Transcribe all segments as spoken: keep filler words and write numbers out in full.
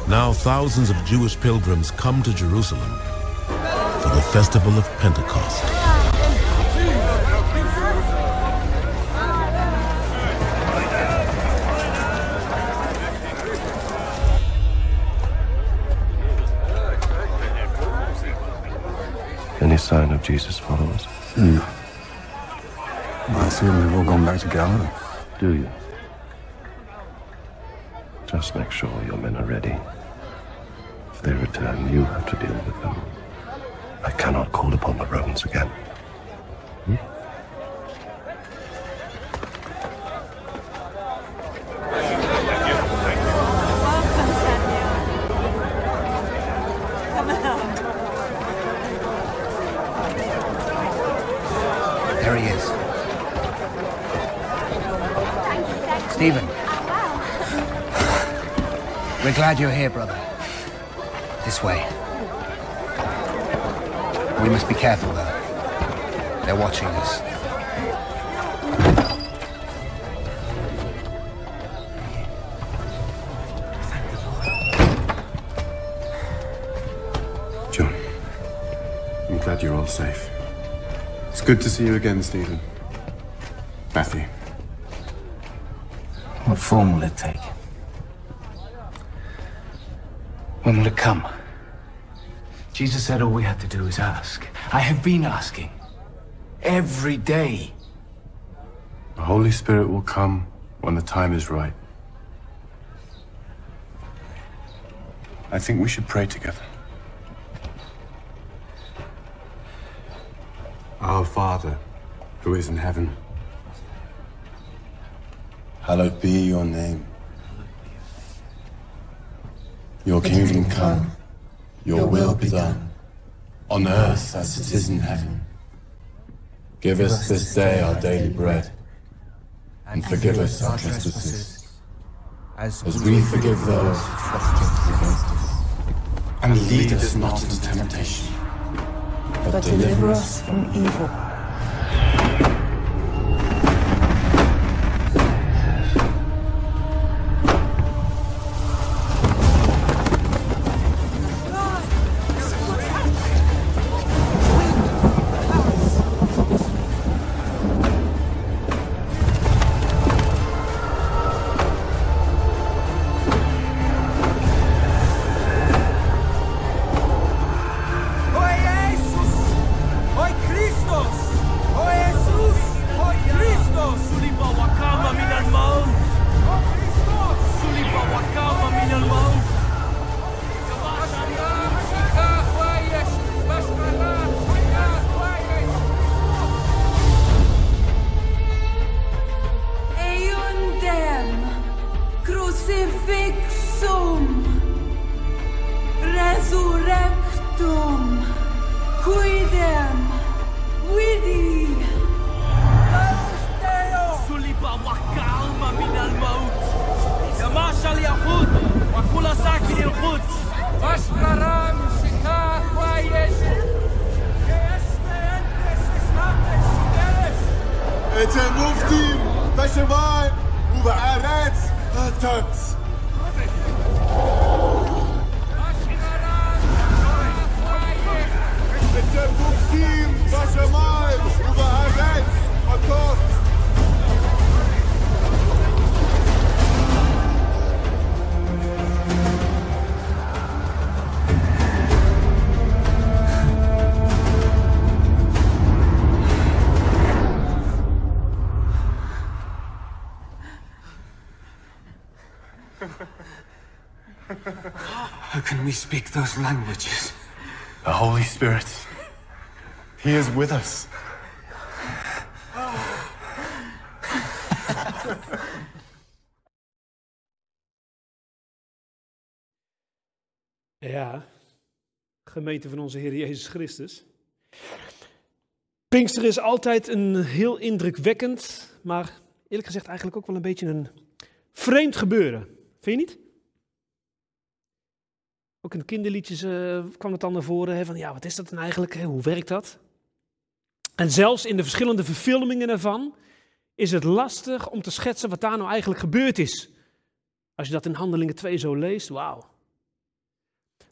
Now thousands of Jewish pilgrims come to Jerusalem for the festival of Pentecost. Any sign of Jesus' followers? No. I assume they've all gone back to Galilee. Do you? Just make sure your men are ready. If they return, you have to deal with them. I cannot call upon the Romans again. Hmm? There he is. Stephen. We're glad you're here, brother. This way. We must be careful, though. They're watching us. John, I'm glad you're all safe. It's good to see you again, Stephen. Matthew. What form will it take? When will it come? Jesus said all we had to do is ask. I have been asking. Every day. The Holy Spirit will come when the time is right. I think we should pray together. Our Father, who is in heaven, hallowed be your name. Your kingdom come, your will be done, on earth as it is in heaven. Give us this day our daily bread, and forgive us our trespasses, as we forgive those who trespass against us. And lead us not into temptation, but deliver us from evil. How can we speak those languages? The Holy Spirit, He is with us. Ja, gemeente van onze Heer Jezus Christus. Pinkster is altijd een heel indrukwekkend, maar eerlijk gezegd eigenlijk ook wel een beetje een vreemd gebeuren. Vind je niet? Ook in de kinderliedjes uh, kwam het dan naar voren, hè, van ja, wat is dat dan eigenlijk? Hè? Hoe werkt dat? En zelfs in de verschillende verfilmingen ervan is het lastig om te schetsen wat daar nou eigenlijk gebeurd is. Als je dat in Handelingen twee zo leest, wauw.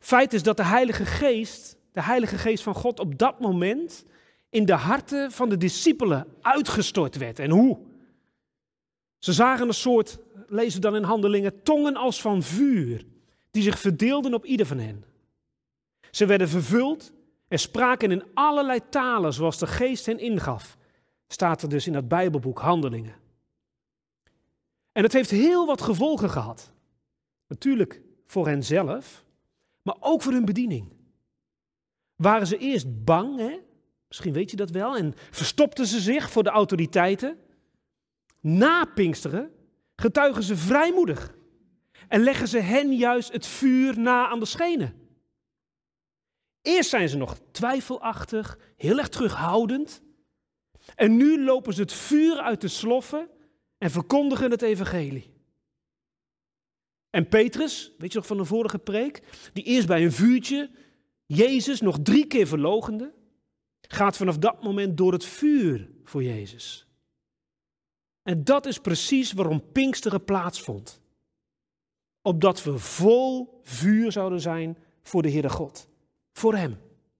Feit is dat de Heilige Geest, de Heilige Geest van God op dat moment in de harten van de discipelen uitgestort werd. En hoe? Ze zagen een soort, lezen we dan in Handelingen, tongen als van vuur, die zich verdeelden op ieder van hen. Ze werden vervuld en spraken in allerlei talen zoals de Geest hen ingaf. Staat er dus in dat Bijbelboek Handelingen. En het heeft heel wat gevolgen gehad. Natuurlijk voor hen zelf, maar ook voor hun bediening. Waren ze eerst bang, hè? Misschien weet je dat wel, en verstopten ze zich voor de autoriteiten. Na Pinksteren getuigen ze vrijmoedig en leggen ze hen juist het vuur na aan de schenen. Eerst zijn ze nog twijfelachtig, heel erg terughoudend. En nu lopen ze het vuur uit de sloffen en verkondigen het evangelie. En Petrus, weet je nog van de vorige preek, die eerst bij een vuurtje Jezus nog drie keer verloochende, gaat vanaf dat moment door het vuur voor Jezus. En dat is precies waarom Pinksteren plaatsvond. Opdat we vol vuur zouden zijn voor de Heere God. Voor Hem.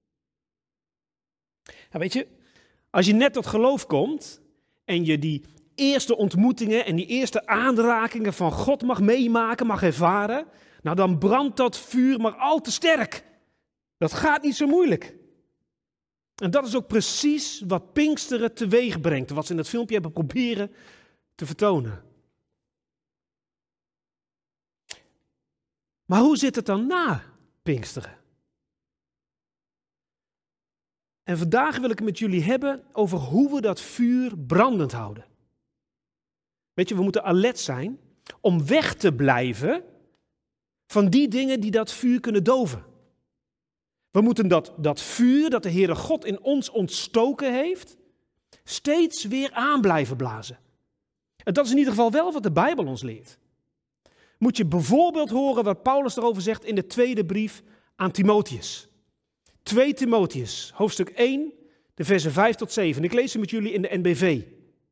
Nou weet je, als je net tot geloof komt en je die eerste ontmoetingen en die eerste aanrakingen van God mag meemaken, mag ervaren, nou dan brandt dat vuur maar al te sterk. Dat gaat niet zo moeilijk. En dat is ook precies wat Pinksteren teweeg brengt, wat ze in het filmpje hebben proberen te vertonen. Maar hoe zit het dan na Pinksteren? En vandaag wil ik het met jullie hebben over hoe we dat vuur brandend houden. Weet je, we moeten alert zijn om weg te blijven van die dingen die dat vuur kunnen doven. We moeten dat, dat vuur dat de Heere God in ons ontstoken heeft, steeds weer aan blijven blazen. En dat is in ieder geval wel wat de Bijbel ons leert. Moet je bijvoorbeeld horen wat Paulus erover zegt in de tweede brief aan Timotheus. twee Timotheus, hoofdstuk één, de versen vijf tot zeven. Ik lees ze met jullie in de N B V.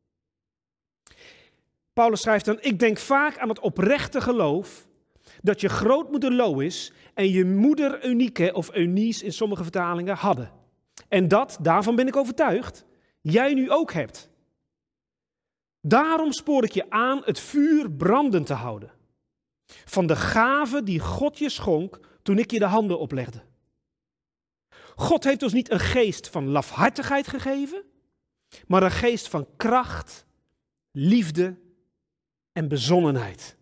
Paulus schrijft dan: ik denk vaak aan het oprechte geloof dat je grootmoeder Lois en je moeder Eunike, of Eunice in sommige vertalingen, hadden. En dat, daarvan ben ik overtuigd, jij nu ook hebt. Daarom spoor ik je aan het vuur brandend te houden. Van de gave die God je schonk toen ik je de handen oplegde. God heeft ons niet een geest van lafhartigheid gegeven, maar een geest van kracht, liefde en bezonnenheid.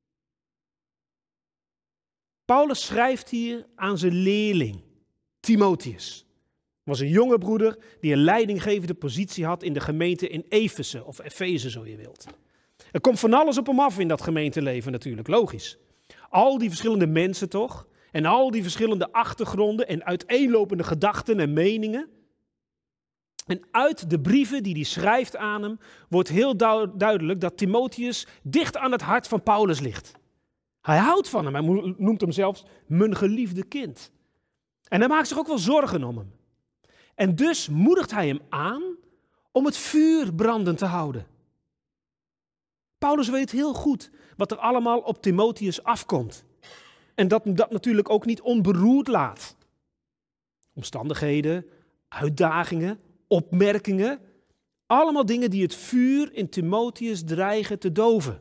Paulus schrijft hier aan zijn leerling, Timotheus. Was een jonge broeder die een leidinggevende positie had in de gemeente in Efeze, of Efeze zo je wilt. Er komt van alles op hem af in dat gemeenteleven natuurlijk, logisch. Al die verschillende mensen toch, en al die verschillende achtergronden en uiteenlopende gedachten en meningen. En uit de brieven die hij schrijft aan hem, wordt heel duidelijk dat Timotheus dicht aan het hart van Paulus ligt. Hij houdt van hem, hij noemt hem zelfs mijn geliefde kind. En hij maakt zich ook wel zorgen om hem. En dus moedigt hij hem aan om het vuur brandend te houden. Paulus weet heel goed wat er allemaal op Timotheus afkomt. En dat hem dat natuurlijk ook niet onberoerd laat. Omstandigheden, uitdagingen, opmerkingen. Allemaal dingen die het vuur in Timotheus dreigen te doven.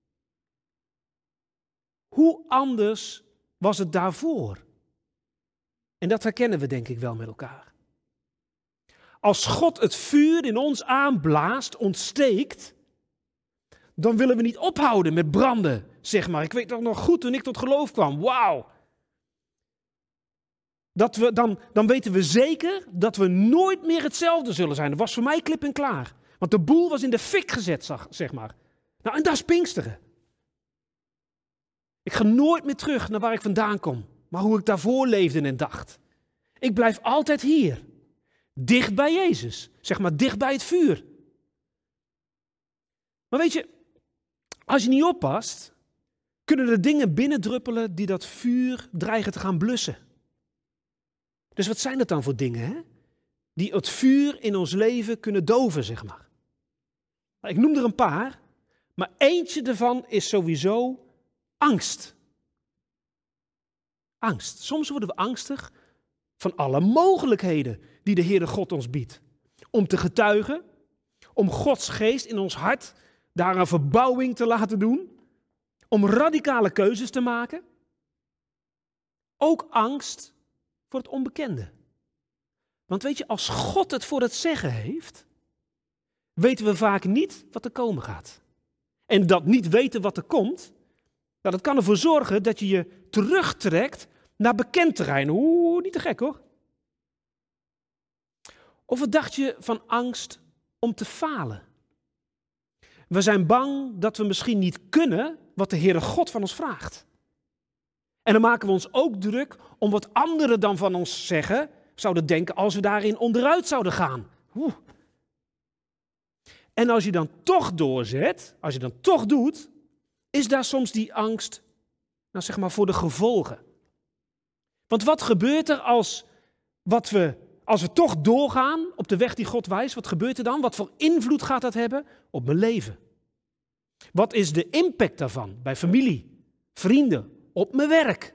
Hoe anders was het daarvoor? En dat herkennen we denk ik wel met elkaar. Als God het vuur in ons aanblaast, ontsteekt, dan willen we niet ophouden met branden, zeg maar. Ik weet toch nog goed toen ik tot geloof kwam. Wauw. Dat we, dan, dan weten we zeker dat we nooit meer hetzelfde zullen zijn. Dat was voor mij klip en klaar. Want de boel was in de fik gezet, zeg maar. Nou, en dat is Pinksteren. Ik ga nooit meer terug naar waar ik vandaan kom. Maar hoe ik daarvoor leefde en dacht. Ik blijf altijd hier. Dicht bij Jezus. Zeg maar dicht bij het vuur. Maar weet je, als je niet oppast, kunnen er dingen binnendruppelen die dat vuur dreigen te gaan blussen. Dus wat zijn dat dan voor dingen, hè? Die het vuur in ons leven kunnen doven, zeg maar. Nou, ik noem er een paar, maar eentje daarvan is sowieso angst. Angst. Soms worden we angstig van alle mogelijkheden die de Heere God ons biedt. Om te getuigen, om Gods geest in ons hart daar een verbouwing te laten doen. Om radicale keuzes te maken. Ook angst voor het onbekende. Want weet je, als God het voor het zeggen heeft, weten we vaak niet wat er komen gaat. En dat niet weten wat er komt, nou, dat kan ervoor zorgen dat je je terugtrekt naar bekend terrein. Oeh, niet te gek hoor. Of wat dacht je van angst om te falen? We zijn bang dat we misschien niet kunnen wat de Heere God van ons vraagt. En dan maken we ons ook druk om wat anderen dan van ons zeggen, zouden denken als we daarin onderuit zouden gaan. Oeh. En als je dan toch doorzet, als je dan toch doet, is daar soms die angst, nou zeg maar, voor de gevolgen. Want wat gebeurt er als, wat we, als we toch doorgaan op de weg die God wijst? Wat gebeurt er dan? Wat voor invloed gaat dat hebben op mijn leven? Wat is de impact daarvan bij familie, vrienden, op mijn werk?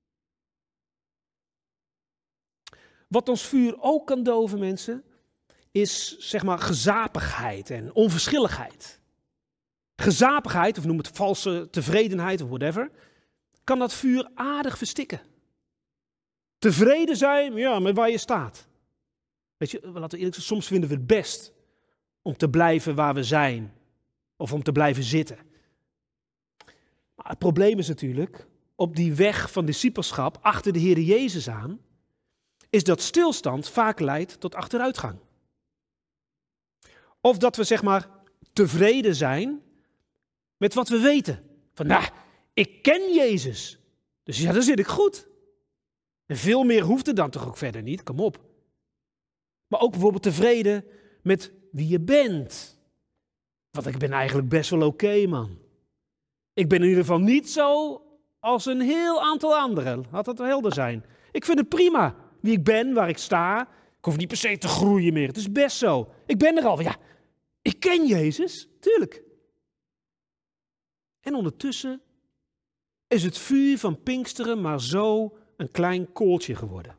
Wat ons vuur ook kan doven, mensen, is zeg maar gezapigheid en onverschilligheid. Gezapigheid, of noem het valse tevredenheid of whatever, kan dat vuur aardig verstikken. Tevreden zijn, ja, met waar je staat. Weet je, laten we eerlijk zijn, soms vinden we het best om te blijven waar we zijn. Of om te blijven zitten. Maar het probleem is natuurlijk, op die weg van discipelschap achter de Heer Jezus aan, is dat stilstand vaak leidt tot achteruitgang. Of dat we zeg maar tevreden zijn met wat we weten. Van nou, ik ken Jezus, dus ja, dan zit ik goed. En veel meer hoeft er dan toch ook verder niet, kom op. Maar ook bijvoorbeeld tevreden met wie je bent. Want ik ben eigenlijk best wel oké, man. Ik ben in ieder geval niet zo als een heel aantal anderen. Laat dat wel helder zijn. Ik vind het prima wie ik ben, waar ik sta. Ik hoef niet per se te groeien meer. Het is best zo. Ik ben er al. Ja, ik ken Jezus, tuurlijk. En ondertussen is het vuur van Pinksteren maar zo een klein kooltje geworden.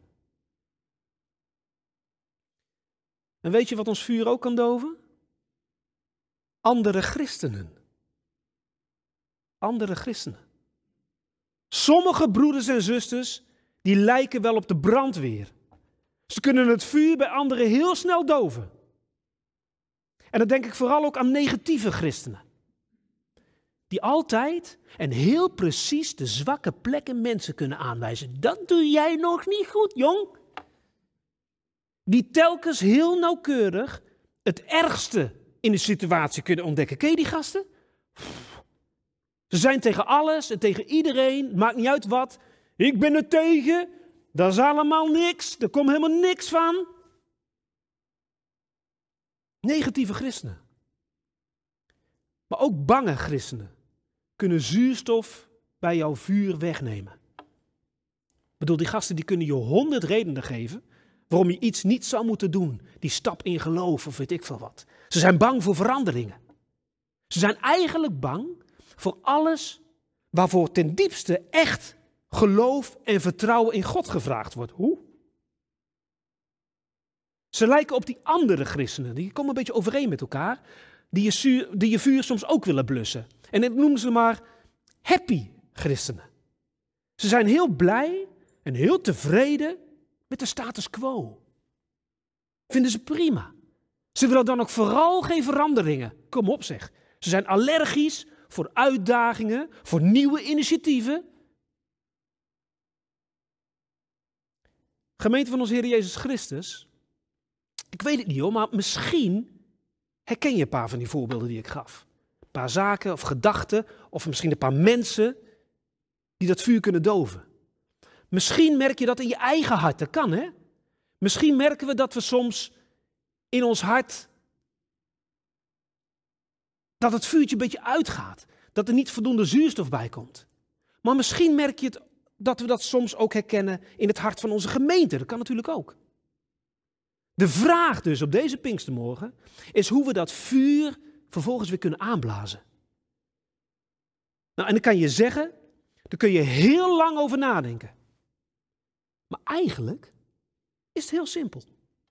En weet je wat ons vuur ook kan doven? Andere christenen. Andere christenen. Sommige broeders en zusters, die lijken wel op de brandweer. Ze kunnen het vuur bij anderen heel snel doven. En dan denk ik vooral ook aan negatieve christenen. Die altijd en heel precies de zwakke plekken mensen kunnen aanwijzen. Dat doe jij nog niet goed, jong. Die telkens heel nauwkeurig het ergste in de situatie kunnen ontdekken. Ken je die gasten? Ze zijn tegen alles en tegen iedereen, maakt niet uit wat. Ik ben er tegen, dat is allemaal niks, er komt helemaal niks van. Negatieve christenen. Maar ook bange christenen kunnen zuurstof bij jouw vuur wegnemen. Ik bedoel, die gasten die kunnen je honderd redenen geven waarom je iets niet zou moeten doen. Die stap in geloof of weet ik veel wat. Ze zijn bang voor veranderingen. Ze zijn eigenlijk bang voor alles waarvoor ten diepste echt geloof en vertrouwen in God gevraagd wordt. Hoe? Ze lijken op die andere christenen, die komen een beetje overeen met elkaar, die je, zuur, die je vuur soms ook willen blussen. En dat noemen ze maar happy christenen. Ze zijn heel blij en heel tevreden met de status quo. Vinden ze prima. Ze willen dan ook vooral geen veranderingen. Kom op zeg. Ze zijn allergisch voor uitdagingen, voor nieuwe initiatieven. Gemeente van onze Heer Jezus Christus, ik weet het niet hoor, maar misschien herken je een paar van die voorbeelden die ik gaf. Een paar zaken of gedachten of misschien een paar mensen die dat vuur kunnen doven. Misschien merk je dat in je eigen hart, dat kan hè. Misschien merken we dat we soms in ons hart, dat het vuurtje een beetje uitgaat. Dat er niet voldoende zuurstof bij komt. Maar misschien merk je het, dat we dat soms ook herkennen in het hart van onze gemeente. Dat kan natuurlijk ook. De vraag dus op deze Pinkstermorgen is hoe we dat vuur vervolgens weer kunnen aanblazen. Nou, en dan kan je zeggen, daar kun je heel lang over nadenken. eigenlijk is het heel simpel.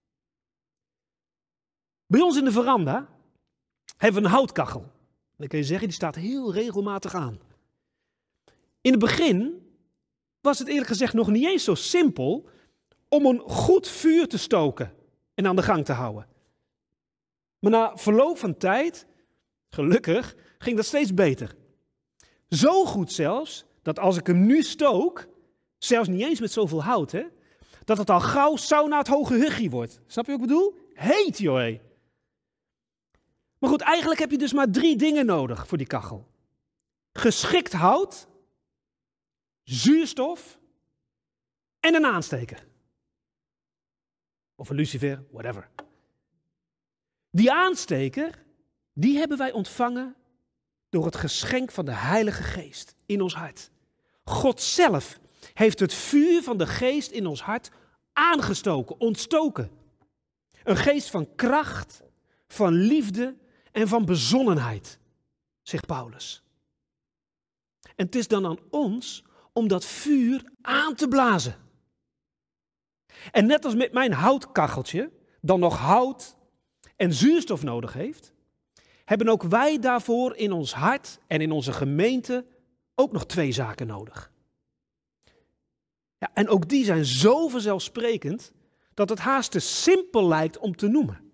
Bij ons in de veranda hebben we een houtkachel. Dan kun je zeggen, die staat heel regelmatig aan. In het begin was het eerlijk gezegd nog niet eens zo simpel om een goed vuur te stoken en aan de gang te houden. Maar na verloop van tijd, gelukkig, ging dat steeds beter. Zo goed zelfs, dat als ik hem nu stook, zelfs niet eens met zoveel hout, hè, dat het al gauw sauna het hoge huggie wordt. Snap je wat ik bedoel? Heet, joh. Hé. Maar goed, eigenlijk heb je dus maar drie dingen nodig voor die kachel. Geschikt hout, zuurstof en een aansteker. Of een lucifer, whatever. Die aansteker, die hebben wij ontvangen door het geschenk van de Heilige Geest in ons hart. God zelf heeft het vuur van de Geest in ons hart aangestoken, ontstoken. Een geest van kracht, van liefde en van bezonnenheid, zegt Paulus. En het is dan aan ons om dat vuur aan te blazen. En net als met mijn houtkacheltje dan nog hout en zuurstof nodig heeft, hebben ook wij daarvoor in ons hart en in onze gemeente ook nog twee zaken nodig. Ja, en ook die zijn zo vanzelfsprekend dat het haast te simpel lijkt om te noemen.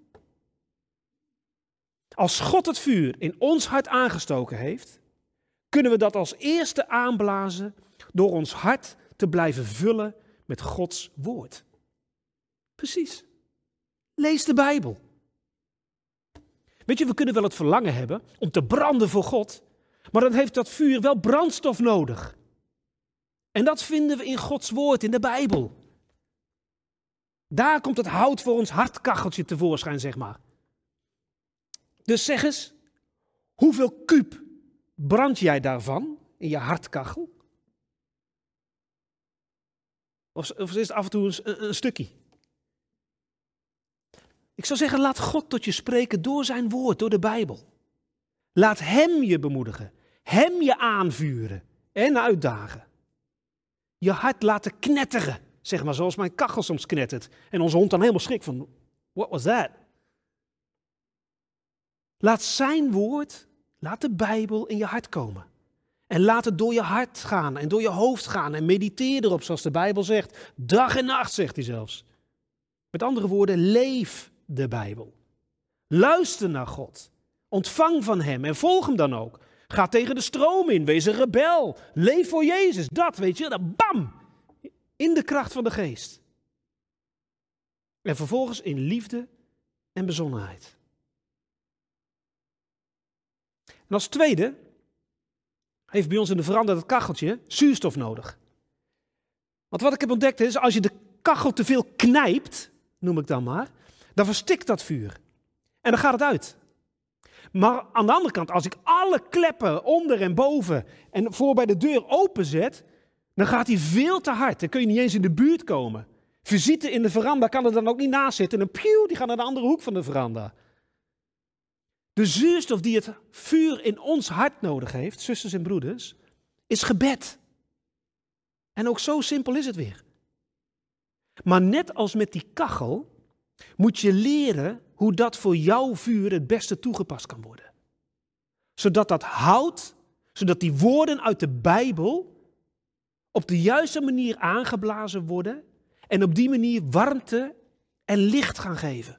Als God het vuur in ons hart aangestoken heeft, kunnen we dat als eerste aanblazen door ons hart te blijven vullen met Gods woord. Precies. Lees de Bijbel. Weet je, we kunnen wel het verlangen hebben om te branden voor God, maar dan heeft dat vuur wel brandstof nodig. En dat vinden we in Gods woord, in de Bijbel. Daar komt het hout voor ons hartkacheltje tevoorschijn, zeg maar. Dus zeg eens, hoeveel kuub brand jij daarvan in je hartkachel? Of, of is het af en toe een, een stukje? Ik zou zeggen, laat God tot je spreken door zijn woord, door de Bijbel. Laat hem je bemoedigen, hem je aanvuren en uitdagen. Je hart laten knetteren, zeg maar, zoals mijn kachel soms knettert. En onze hond dan helemaal schrikt van, what was that? Laat zijn woord, laat de Bijbel in je hart komen. En laat het door je hart gaan en door je hoofd gaan en mediteer erop, zoals de Bijbel zegt. Dag en nacht, zegt hij zelfs. Met andere woorden, leef de Bijbel. Luister naar God. Ontvang van hem en volg hem dan ook. Ga tegen de stroom in, wees een rebel. Leef voor Jezus, dat weet je, dat bam! In de kracht van de geest. En vervolgens in liefde en bezonnenheid. En als tweede heeft bij ons in de veranda dat kacheltje zuurstof nodig. Want wat ik heb ontdekt is, als je de kachel te veel knijpt, noem ik dan maar, dan verstikt dat vuur. En dan gaat het uit. Maar aan de andere kant, als ik alle kleppen onder en boven en voor bij de deur openzet, dan gaat hij veel te hard. Dan kun je niet eens in de buurt komen. Visite in de veranda kan er dan ook niet naast zitten. En een pieuw, die gaat naar de andere hoek van de veranda. De zuurstof die het vuur in ons hart nodig heeft, zusters en broeders, is gebed. En ook zo simpel is het weer. Maar net als met die kachel, moet je leren hoe dat voor jouw vuur het beste toegepast kan worden. Zodat dat hout, zodat die woorden uit de Bijbel op de juiste manier aangeblazen worden en op die manier warmte en licht gaan geven.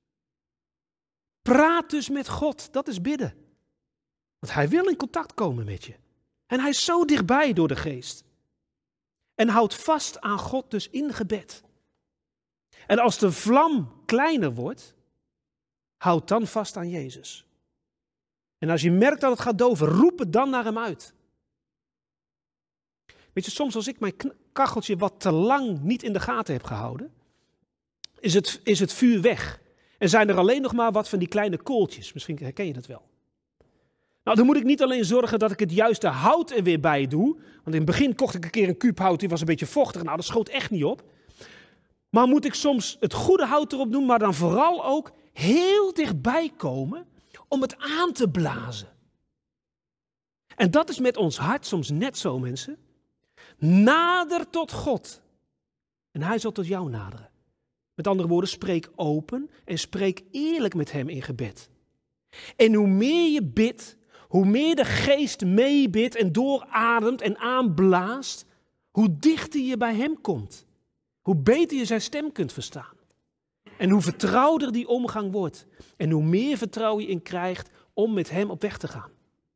Praat dus met God, dat is bidden. Want hij wil in contact komen met je. En hij is zo dichtbij door de geest. En houd vast aan God dus in gebed. En als de vlam kleiner wordt, houd dan vast aan Jezus. En als je merkt dat het gaat doven, roep het dan naar hem uit. Weet je, soms als ik mijn kacheltje wat te lang niet in de gaten heb gehouden, is het, is het vuur weg. En zijn er alleen nog maar wat van die kleine kooltjes. Misschien herken je dat wel. Nou, dan moet ik niet alleen zorgen dat ik het juiste hout er weer bij doe. Want in het begin kocht ik een keer een kuub hout, die was een beetje vochtig. Nou, dat schoot echt niet op. Maar moet ik soms het goede hout erop doen, maar dan vooral ook heel dichtbij komen om het aan te blazen. En dat is met ons hart soms net zo, mensen. Nader tot God. En hij zal tot jou naderen. Met andere woorden, spreek open en spreek eerlijk met hem in gebed. En hoe meer je bidt, hoe meer de geest meebidt en doorademt en aanblaast, hoe dichter je bij hem komt. Hoe beter je zijn stem kunt verstaan. En hoe vertrouwder die omgang wordt. En hoe meer vertrouwen je in krijgt om met hem op weg te gaan.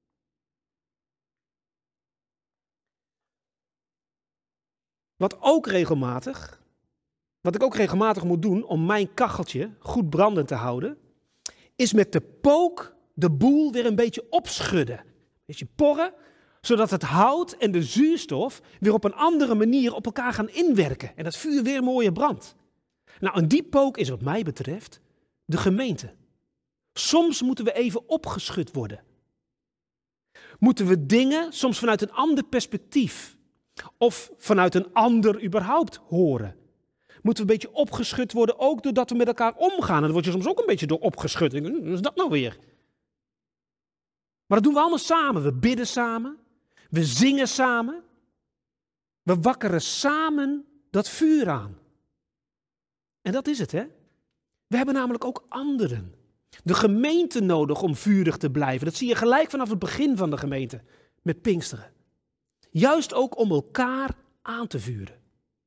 Wat ook regelmatig, wat ik ook regelmatig moet doen om mijn kacheltje goed brandend te houden, is met de pook de boel weer een beetje opschudden. Een beetje porren, zodat het hout en de zuurstof weer op een andere manier op elkaar gaan inwerken. En dat vuur weer mooier brandt. Nou, en die pook is wat mij betreft de gemeente. Soms moeten we even opgeschud worden. Moeten we dingen soms vanuit een ander perspectief of vanuit een ander überhaupt horen. Moeten we een beetje opgeschud worden, ook doordat we met elkaar omgaan. En dan word je soms ook een beetje door opgeschud. Wat is dat nou weer? Maar dat doen we allemaal samen. We bidden samen. We zingen samen. We wakkeren samen dat vuur aan. En dat is het, hè? We hebben namelijk ook anderen. De gemeente nodig om vurig te blijven. Dat zie je gelijk vanaf het begin van de gemeente met Pinksteren. Juist ook om elkaar aan te vuren.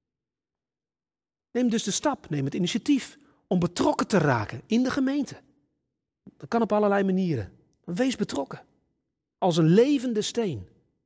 Neem dus de stap, neem het initiatief om betrokken te raken in de gemeente. Dat kan op allerlei manieren. Wees betrokken. Als een levende steen.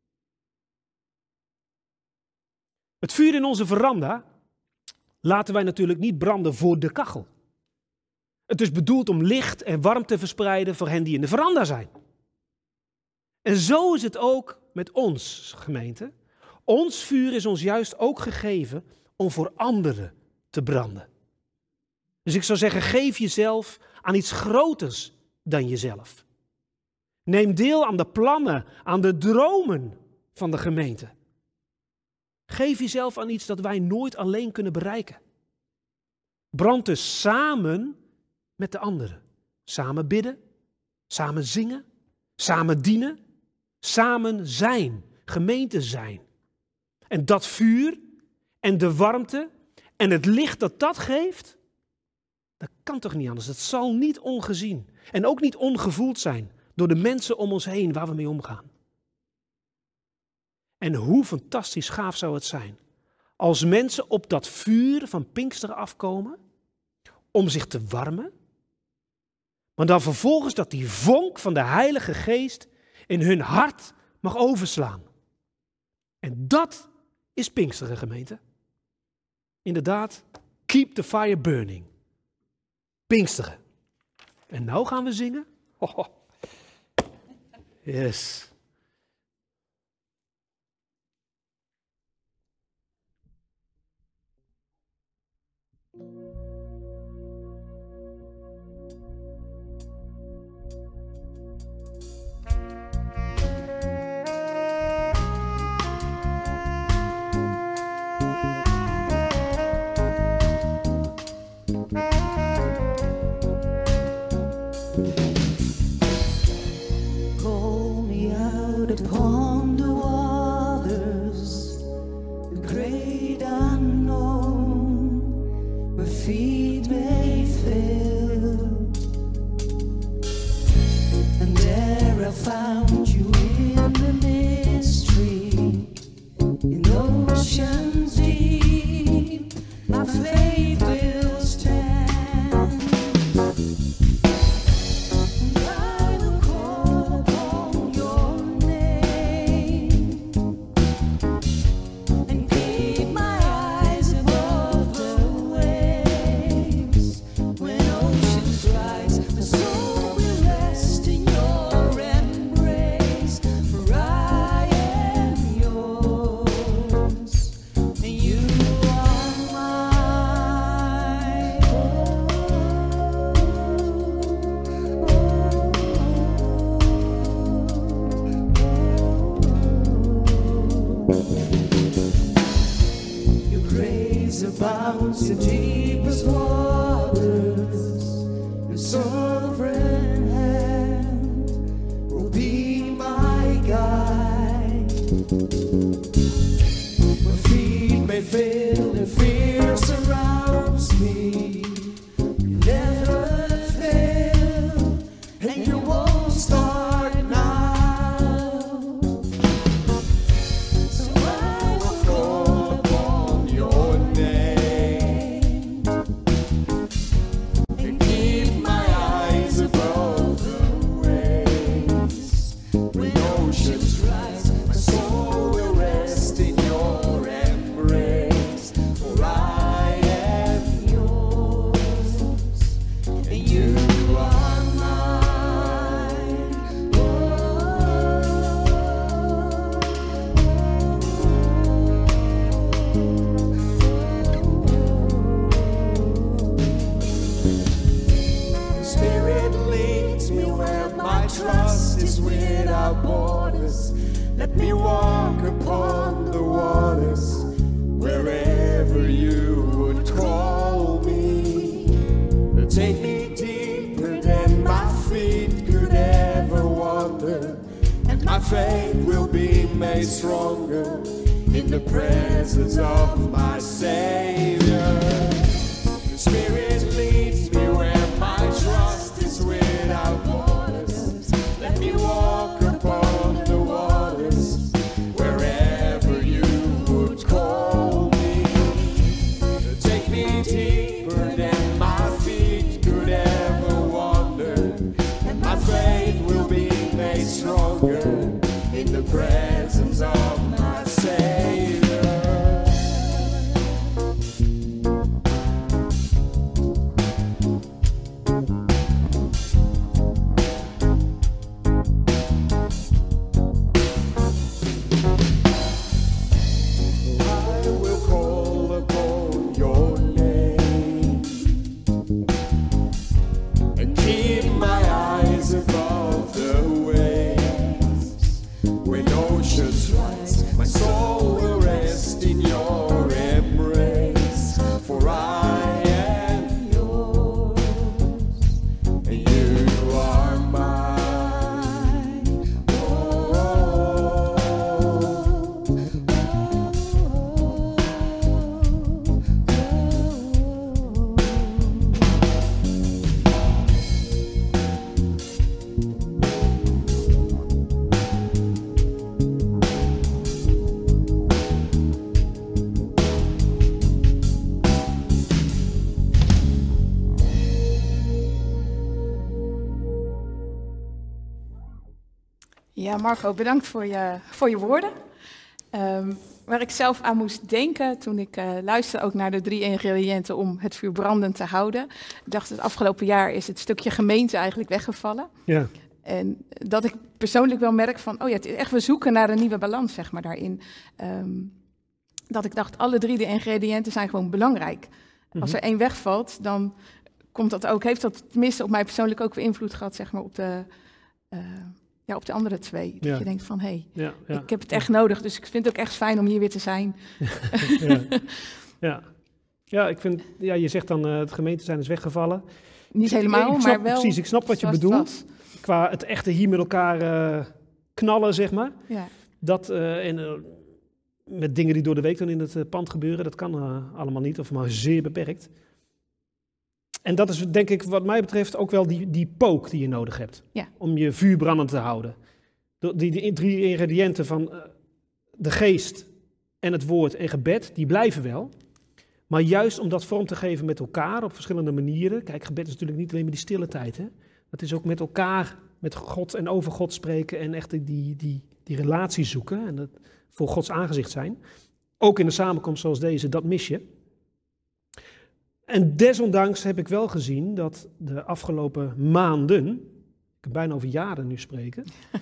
Het vuur in onze veranda laten wij natuurlijk niet branden voor de kachel. Het is bedoeld om licht en warmte te verspreiden voor hen die in de veranda zijn. En zo is het ook met ons, gemeente. Ons vuur is ons juist ook gegeven om voor anderen te branden. Dus ik zou zeggen, geef jezelf aan iets groters dan jezelf. Neem deel aan de plannen, aan de dromen van de gemeente. Geef jezelf aan iets dat wij nooit alleen kunnen bereiken. Brand dus samen met de anderen. Samen bidden, samen zingen, samen dienen, samen zijn, gemeente zijn. En dat vuur en de warmte en het licht dat dat geeft, dat kan toch niet anders. Dat zal niet ongezien en ook niet ongevoeld zijn door de mensen om ons heen waar we mee omgaan. En hoe fantastisch gaaf zou het zijn als mensen op dat vuur van Pinksteren afkomen om zich te warmen, maar dan vervolgens dat die vonk van de Heilige Geest in hun hart mag overslaan. En dat is Pinksteren, gemeente. Inderdaad, keep the fire burning. Pinksteren. En nou gaan we zingen. Oh, yes. abounds in deepest waters. Your sovereign hand will be my guide. My feet may fail and fears faith will be made stronger in the presence of my Savior. The Spirit leads me where my trust is without borders. Let me walk upon the waters wherever you would call me. Take me deeper than my feet could ever wander, and my faith will be made stronger in the presence of my Savior. I will call upon your name and keep my eyes above the waves. When oceans rise, my soul will rest in your embrace. For I am yours, and you are mine. Oh, Ja, Marco, bedankt voor je, voor je woorden. Um, waar ik zelf aan moest denken toen ik uh, luisterde ook naar de drie ingrediënten om het vuur brandend te houden. Ik dacht, het afgelopen jaar is het stukje gemeente eigenlijk weggevallen. Ja. En dat ik persoonlijk wel merk van, oh ja, het is echt, we zoeken naar een nieuwe balans, zeg maar, daarin. Um, dat ik dacht, alle drie de ingrediënten zijn gewoon belangrijk. Mm-hmm. Als er één wegvalt, dan komt dat ook, heeft dat tenminste op mij persoonlijk ook weer invloed gehad, zeg maar, op de... Uh, Ja, op de andere twee. Dat ja. je denkt van, hé, hey, Ja, ja. ik heb het echt nodig. Dus ik vind het ook echt fijn om hier weer te zijn. ja. Ja. ja, ik vind, ja, je zegt dan, uh, het gemeente zijn is weggevallen. Niet helemaal, ik snap, maar wel. Precies, ik snap wat je bedoelt. Qua het echte hier met elkaar uh, knallen, zeg maar. Ja. Dat, uh, en uh, met dingen die door de week dan in het uh, pand gebeuren, dat kan uh, allemaal niet, of maar zeer beperkt. En dat is denk ik wat mij betreft ook wel die, die pook die je nodig hebt. Ja. Om je vuur brandend te houden. Die, die drie ingrediënten van uh, de geest en het woord en gebed, die blijven wel. Maar juist om dat vorm te geven met elkaar op verschillende manieren. Kijk, gebed is natuurlijk niet alleen maar die stille tijd. Hè? Dat is ook met elkaar, met God en over God spreken en echt die, die, die relatie zoeken. En dat voor Gods aangezicht zijn. Ook in een samenkomst zoals deze, dat mis je. En desondanks heb ik wel gezien dat de afgelopen maanden, ik kan bijna over jaren nu spreken,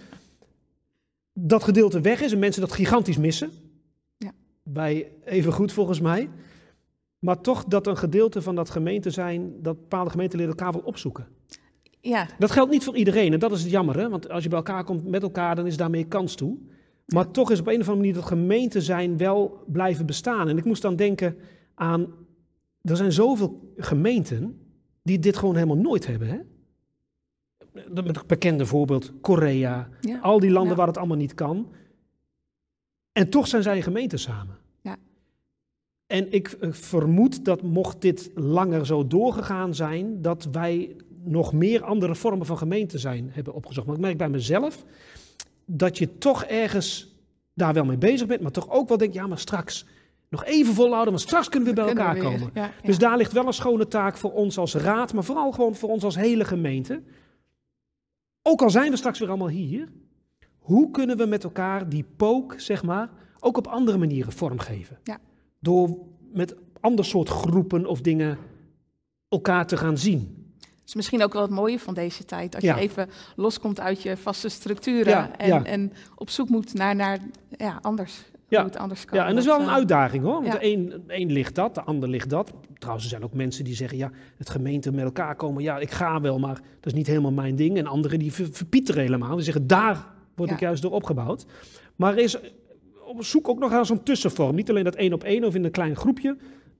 dat gedeelte weg is en mensen dat gigantisch missen. Ja. Wij even goed volgens mij. Maar toch dat een gedeelte van dat gemeente zijn, dat bepaalde gemeenteleden elkaar wil opzoeken. Ja. Dat geldt niet voor iedereen en dat is het jammer, hè? Want als je bij elkaar komt met elkaar, dan is daar meer kans toe. Maar toch is op een of andere manier dat gemeente zijn wel blijven bestaan. En ik moest dan denken aan, er zijn zoveel gemeenten die dit gewoon helemaal nooit hebben, hè? Met een bekende voorbeeld, Korea, Ja. al die landen Ja. waar het allemaal niet kan. En toch zijn zij gemeenten samen. Ja. En ik eh, vermoed dat mocht dit langer zo doorgegaan zijn, dat wij nog meer andere vormen van gemeente zijn hebben opgezocht. Maar ik merk bij mezelf dat je toch ergens daar wel mee bezig bent, maar toch ook wel denkt, ja, maar straks nog even volhouden, want straks kunnen we bij Kunnen elkaar we weer. komen. Ja, ja. Dus daar ligt wel een schone taak voor ons als raad, maar vooral gewoon voor ons als hele gemeente. Ook al zijn we straks weer allemaal hier, hoe kunnen we met elkaar die pook, zeg maar, ook op andere manieren vormgeven? Ja. Door met ander soort groepen of dingen elkaar te gaan zien. Dat is misschien ook wel het mooie van deze tijd. Als Ja. je even loskomt uit je vaste structuren Ja, en, ja. en op zoek moet naar, naar ja, anders. Ja. Hoe het anders kan. Ja, en dat is wel een eh, uitdaging hoor. Want ja. de een, een ligt dat, de ander ligt dat. Trouwens, er zijn ook mensen die zeggen, ja, het gemeente met elkaar komen, ja, ik ga wel, maar dat is niet helemaal mijn ding. En anderen die ver- verpieteren helemaal. Die zeggen, daar word ik Ja. juist door opgebouwd. Maar er is op zoek ook nog naar zo'n tussenvorm. Niet alleen dat één op één of in een klein groepje,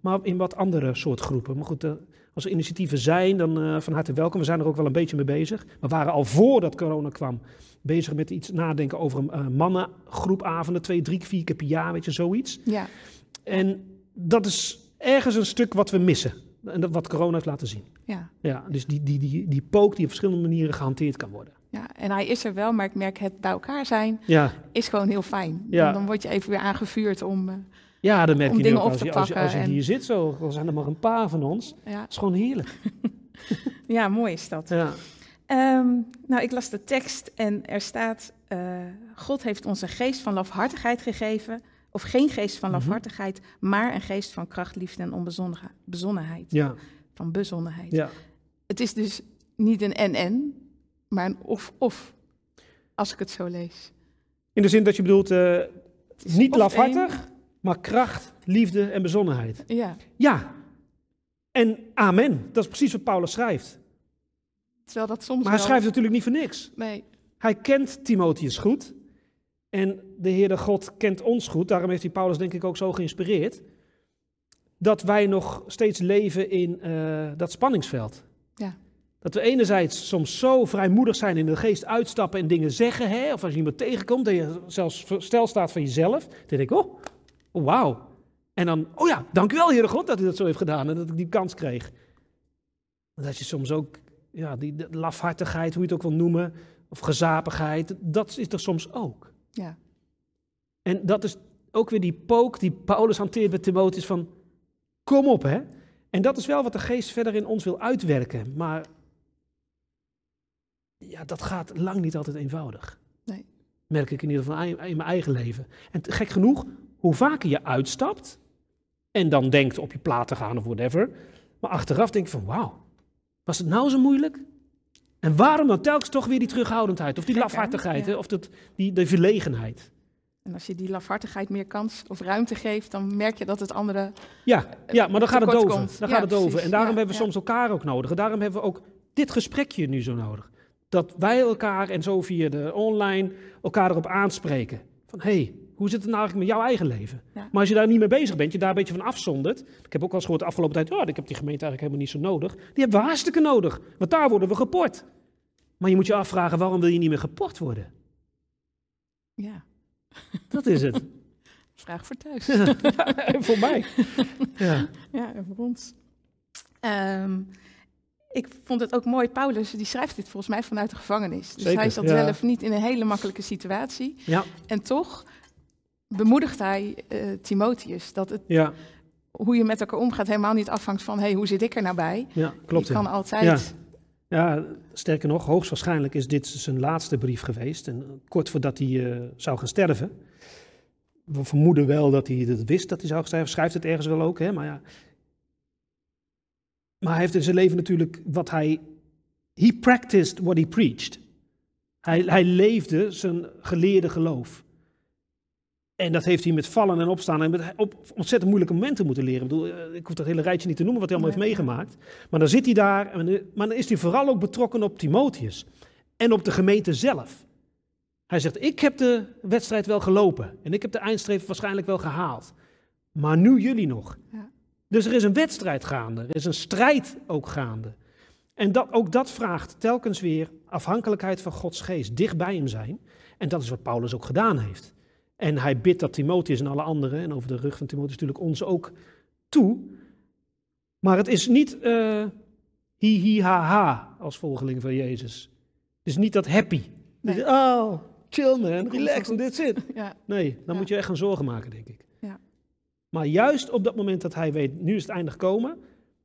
maar in wat andere soort groepen. Maar goed, uh, als er initiatieven zijn, dan uh, van harte welkom. We zijn er ook wel een beetje mee bezig. We waren al voordat corona kwam bezig met iets nadenken over een uh, mannengroepavonden, twee, drie, vier keer per jaar, weet je, zoiets. Ja. En dat is ergens een stuk wat we missen. En dat wat corona heeft laten zien. Ja. Ja, dus die, die, die, die pook die op verschillende manieren gehanteerd kan worden. Ja, en hij is er wel, maar ik merk het bij elkaar zijn Ja, is gewoon heel fijn. Ja. Dan, dan word je even weer aangevuurd om... Uh, ja dat merk Om je nu dingen ook op als te je, als je, als je pakken en- hier zit zo. Er zijn er maar een paar van ons. ja. Het is gewoon heerlijk. ja, mooi is dat. Ja. Um, nou, ik las de tekst en er staat... Uh, God heeft ons een geest van lafhartigheid gegeven... of geen geest van lafhartigheid... maar een geest van kracht, liefde en onbezonnenheid. Ja. Van bezonnenheid. Ja. Het is dus niet een en-en, maar een of-of. Als ik het zo lees. In de zin dat je bedoelt, uh, is niet of lafhartig, maar kracht, liefde en bezonnenheid. Ja, Ja. En amen. Dat is precies wat Paulus schrijft. terwijl dat soms Maar hij wel... schrijft natuurlijk niet voor niks. Nee, Hij kent Timotheus goed. En de Heere God kent ons goed. Daarom heeft hij Paulus denk ik ook zo geïnspireerd. Dat wij nog steeds leven in uh, dat spanningsveld. ja. Dat we enerzijds soms zo vrijmoedig zijn in de geest uitstappen en dingen zeggen. Hè? Of als je iemand tegenkomt, dat je zelfs stel staat van jezelf. Dan denk ik, oh, oh wauw. En dan, oh ja, dankjewel Heere God dat u dat zo heeft gedaan en dat ik die kans kreeg. Maar dat je soms ook, ja, die de lafhartigheid, hoe je het ook wil noemen, of gezapigheid, dat is er soms ook. Ja. En dat is ook weer die pook die Paulus hanteert bij Timotheus van, kom op hè. En dat is wel wat de geest verder in ons wil uitwerken. Maar ja, dat gaat lang niet altijd eenvoudig. Nee. Merk ik in ieder geval in mijn eigen leven. En gek genoeg, hoe vaker je uitstapt en dan denkt op je plaat te gaan of whatever, maar achteraf denk je van, wauw, was het nou zo moeilijk? En waarom dan telkens toch weer die terughoudendheid of die Gek, hè? lafhartigheid Ja. hè? Of dat, die, die verlegenheid? En als je die lafhartigheid meer kans of ruimte geeft, dan merk je dat het andere... Ja, ja, maar dan gaat het tekort over. komt. Dan Ja, gaat het over. precies. En daarom Ja, hebben we ja. soms elkaar ook nodig. En daarom hebben we ook dit gesprekje nu zo nodig. Dat wij elkaar en zo via de online elkaar erop aanspreken. Van, hé, hey, hoe zit het nou eigenlijk met jouw eigen leven? Ja. Maar als je daar niet mee bezig bent, je daar een beetje van afzondert. Ik heb ook wel eens gehoord de afgelopen tijd, oh, ik heb die gemeente eigenlijk helemaal niet zo nodig. Die hebben we hartstikke nodig, want daar worden we geport. Maar je moet je afvragen, waarom wil je niet meer geport worden? Ja, Dat is het. vraag voor thuis. En voor mij. Ja. Ja, en voor ons. Ehm, ik vond het ook mooi, Paulus, die schrijft dit volgens mij vanuit de gevangenis. Dus Zeker, hij zat ja. zelf niet in een hele makkelijke situatie. Ja, En toch bemoedigt hij uh, Timotheus dat het, ja, hoe je met elkaar omgaat helemaal niet afhangt van, hey, hoe zit ik er nou bij? ja, klopt. Je ja. kan altijd... Ja. Ja, sterker nog, hoogstwaarschijnlijk is dit zijn laatste brief geweest. En kort voordat hij uh, zou gaan sterven. We vermoeden wel dat hij het wist dat hij zou gaan sterven. Schrijft het ergens wel ook, hè? Maar ja. Maar hij heeft in zijn leven natuurlijk wat hij... He practiced what he preached. Hij, hij leefde zijn geleerde geloof. En dat heeft hij met vallen en opstaan en met op ontzettend moeilijke momenten moeten leren. Ik bedoel, ik hoef dat hele rijtje niet te noemen wat hij allemaal Nee. heeft meegemaakt. Maar dan zit hij daar, en, maar dan is hij vooral ook betrokken op Timotheus. En op de gemeente zelf. Hij zegt, ik heb de wedstrijd wel gelopen. En ik heb de eindstreep waarschijnlijk wel gehaald. Maar nu jullie nog. Ja. Dus er is een wedstrijd gaande. Er is een strijd ook gaande. En dat, ook dat vraagt telkens weer afhankelijkheid van Gods geest. Dicht bij hem zijn. En dat is wat Paulus ook gedaan heeft. En hij bidt dat Timotheus en alle anderen, en over de rug van Timotheus natuurlijk ons ook toe. Maar het is niet uh, hi hi ha ha als volgeling van Jezus. Het is niet dat happy. Nee. Nee. Oh, chill man, Komt relax wel en goed. that's it. Ja, Nee, dan Ja. moet je echt gaan zorgen maken, denk ik. Ja. Maar juist op dat moment dat hij weet, nu is het einde gekomen,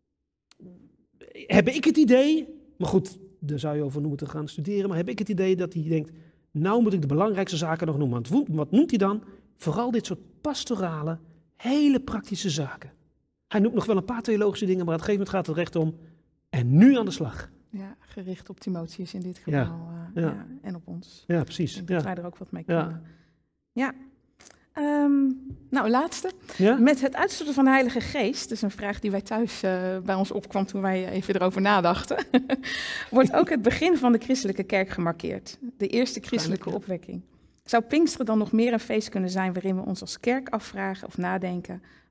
heb ik het idee, maar goed, daar zou je over moeten gaan studeren, maar heb ik het idee dat hij denkt, nou moet ik de belangrijkste zaken nog noemen. Want wat noemt hij dan? Vooral dit soort pastorale, hele praktische zaken. Hij noemt nog wel een paar theologische dingen, maar op een gegeven moment gaat het recht om, en nu aan de slag. ja, gericht op Timotheus in dit geval. Ja, uh, ja. ja, en op ons. Ja, Ik precies. denk dat Ja. wij er ook wat mee Ja. kunnen. Ja. Ehm, nou, laatste. Ja? Met het uitstorten van de Heilige Geest, dat is een vraag die wij thuis uh, bij ons opkwam toen wij even erover nadachten, wordt ook het begin van de christelijke kerk gemarkeerd. De eerste christelijke opwekking. Zou Pinksteren dan nog meer een feest kunnen zijn waarin we ons als kerk afvragen of nadenken,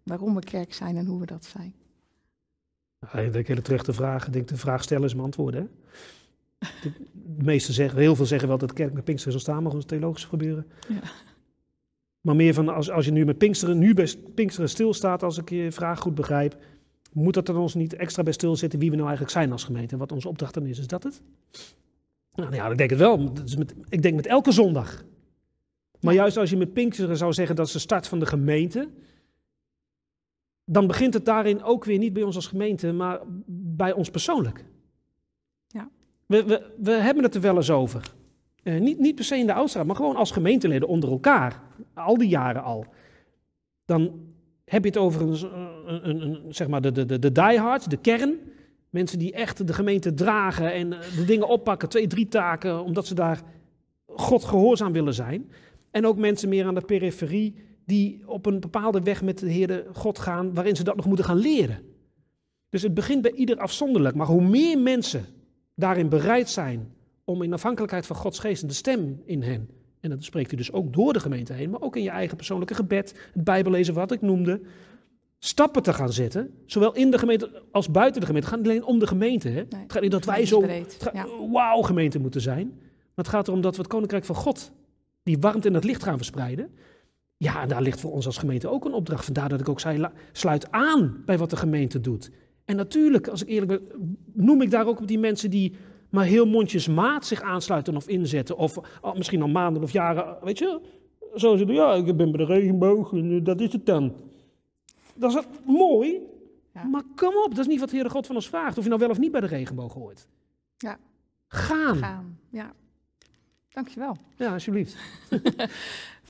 waarom we kerk zijn en hoe we dat zijn. Nou, ik denk hele terechte vraag. Ik denk de vraag stellen is mijn antwoorden. Hè? De, de meesten zeggen, heel veel zeggen wel dat de kerk met Pinksteren zal staan, maar dat is theologisch gebeuren. Ja. Maar meer van, als, als je nu met Pinksteren, nu bij Pinksteren stilstaat, als ik je vraag goed begrijp, moet dat er ons niet extra bij stilzitten wie we nou eigenlijk zijn als gemeente en wat onze opdracht dan is. Is dat het? Nou ja, ik denk het wel. Dat is met, ik denk met elke zondag. Maar juist als je met Pinksteren zou zeggen dat is de start van de gemeente, dan begint het daarin ook weer niet bij ons als gemeente, maar bij ons persoonlijk. Ja. We, we, we hebben het er wel eens over. Uh, niet, niet per se in de oudstraat, maar gewoon als gemeenteleden onder elkaar. Al die jaren al. Dan heb je het over een, een, een, zeg maar de, de, de, de diehards, de kern. Mensen die echt de gemeente dragen en de dingen oppakken, twee, drie taken, omdat ze daar God gehoorzaam willen zijn. En ook mensen meer aan de periferie die op een bepaalde weg met de Heere God gaan, waarin ze dat nog moeten gaan leren. Dus het begint bij ieder afzonderlijk. Maar hoe meer mensen daarin bereid zijn om in afhankelijkheid van Gods geest en de stem in hen, en dat spreekt u dus ook door de gemeente heen, maar ook in je eigen persoonlijke gebed, het bijbellezen wat ik noemde, stappen te gaan zetten, zowel in de gemeente als buiten de gemeente. Het gaat niet alleen om de gemeente. Hè? Nee, het gaat niet dat wij zo breed, ja. wauw gemeente moeten zijn, maar het gaat erom dat we het koninkrijk van God, die warmte en het licht gaan verspreiden. Ja, en daar ligt voor ons als gemeente ook een opdracht. Vandaar dat ik ook zei, sluit aan bij wat de gemeente doet. En natuurlijk, als ik eerlijk ben, noem ik daar ook die mensen die maar heel mondjesmaat zich aansluiten of inzetten. Of oh, misschien al maanden of jaren, weet je. Zo zeggen, ja, ik ben bij de regenboog en dat is het dan. Dat is mooi, ja. Maar kom op, dat is niet wat de Heere God van ons vraagt. Of je nou wel of niet bij de regenboog hoort. Ja. Gaan. Gaan, ja. Dankjewel. Ja, alsjeblieft.